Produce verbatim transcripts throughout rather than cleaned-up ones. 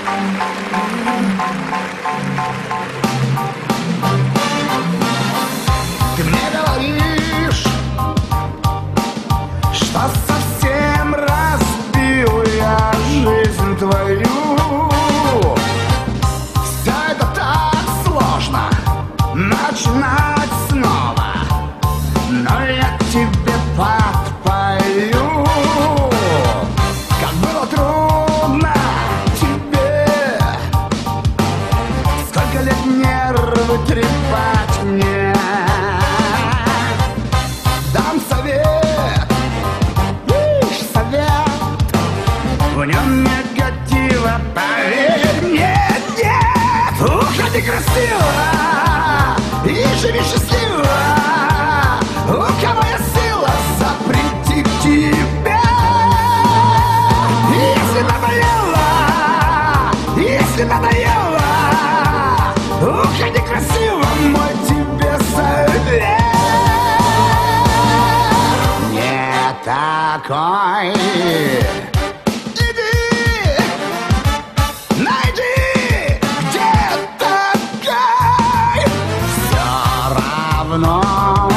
Ты мне говоришь, что совсем разбил я жизнь твою. Все это так сложно начинать снова, но я тебе подпою. Как было трудно тебе, сколько лет нервы трепать мне. Дам совет, лишь совет, в нем негатива, поверь. Нет, нет, уходи красиво и живи счастливо. У кого есть сила запретить тебя? Если надоело, если надоело, уходи красиво, мой тебе совет. Не такой. Иди, найди, где такой. Все равно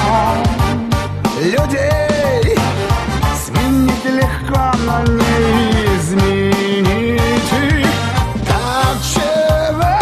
людей сменить легко, но не изменить их. Так чего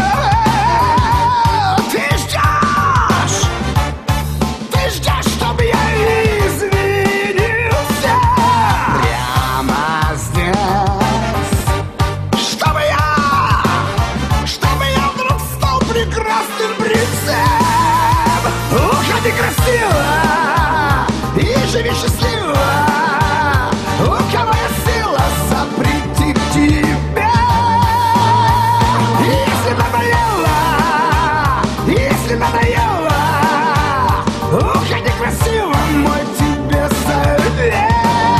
ты ждешь? Ты ждешь, чтобы я извинился прямо здесь? Чтобы я, чтобы я вдруг стал прекрасным принцем. Уходи красиво и живи счастливо. У кого есть сила запретить тебя? Если надоело, если надоело, уходи красиво, мой тебе совет.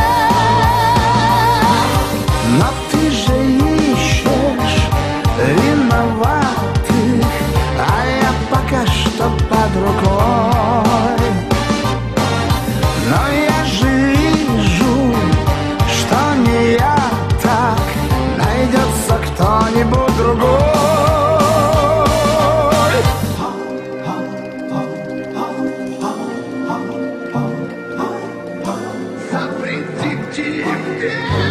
Но ты же ищешь виноватых, а я пока что под рукой. Но я же вижу, что не я так, найдется кто-нибудь другой. Запретить тебе.